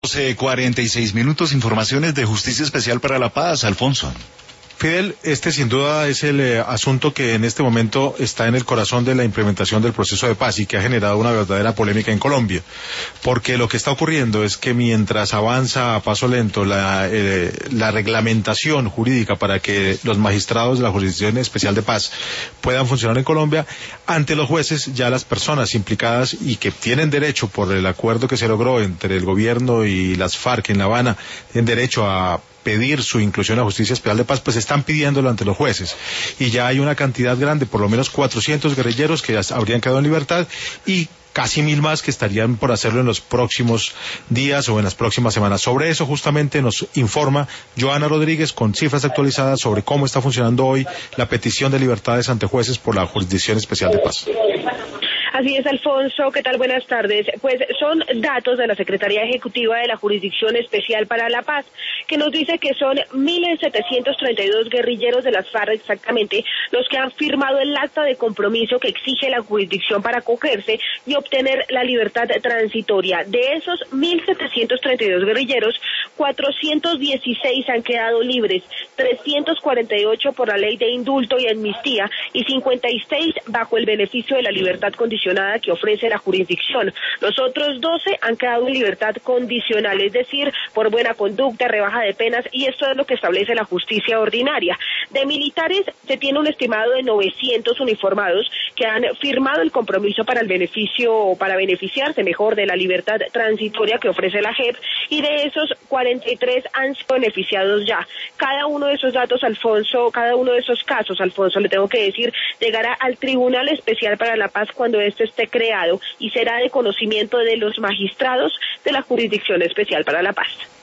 46 minutos, informaciones de Justicia Especial para la Paz, Alfonso. Fidel, este sin duda es el asunto que en este momento está en el corazón de la implementación del proceso de paz y que ha generado una verdadera polémica en Colombia, porque lo que está ocurriendo es que mientras avanza a paso lento la reglamentación jurídica para que los magistrados de la Jurisdicción Especial de Paz puedan funcionar en Colombia, ante los jueces ya las personas implicadas y que tienen derecho por el acuerdo que se logró entre el gobierno y las FARC en La Habana, tienen derecho a pedir su inclusión a Justicia Especial de Paz, pues están pidiéndolo ante los jueces. Y ya hay una cantidad grande, por lo menos 400 guerrilleros que ya habrían quedado en libertad y casi 1000 más que estarían por hacerlo en los próximos días o en las próximas semanas. Sobre eso justamente nos informa Joana Rodríguez con cifras actualizadas sobre cómo está funcionando hoy la petición de libertades ante jueces por la Jurisdicción Especial de Paz. Así es, Alfonso, ¿qué tal? Buenas tardes. Pues son datos de la Secretaría Ejecutiva de la Jurisdicción Especial para la Paz, que nos dice que son 1.732 guerrilleros de las FARC exactamente los que han firmado el acta de compromiso que exige la jurisdicción para acogerse y obtener la libertad transitoria. De esos 1.732 guerrilleros, 416 han quedado libres, 348 por la ley de indulto y amnistía y 56 bajo el beneficio de la libertad condicional que ofrece la jurisdicción. Los otros 12 han quedado en libertad condicional, es decir, por buena conducta, rebaja de penas, y esto es lo que establece la justicia ordinaria. De militares se tiene un estimado de 900 uniformados que han firmado el compromiso para beneficiarse mejor de la libertad transitoria que ofrece la JEP, y de esos 43 han sido beneficiados ya. Cada uno de esos datos, Alfonso, cada uno de esos casos, Alfonso, le tengo que decir, llegará al Tribunal Especial para la Paz cuando esto esté creado y será de conocimiento de los magistrados de la Jurisdicción Especial para la Paz.